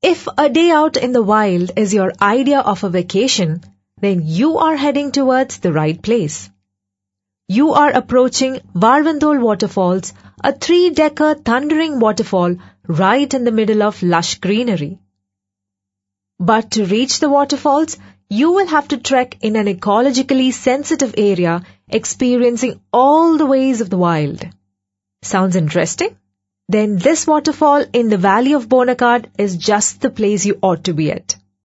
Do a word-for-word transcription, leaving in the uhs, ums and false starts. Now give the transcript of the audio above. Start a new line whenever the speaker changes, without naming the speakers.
If a day out in the wild is your idea of a vacation, then you are heading towards the right place. You are approaching Varvandol Waterfalls, a three-decker thundering waterfall right in the middle of lush greenery. But to reach the waterfalls, you will have to trek in an ecologically sensitive area, experiencing all the ways of the wild. Sounds interesting? Then this waterfall in the Valley of Bonacard is just the place you ought to be at.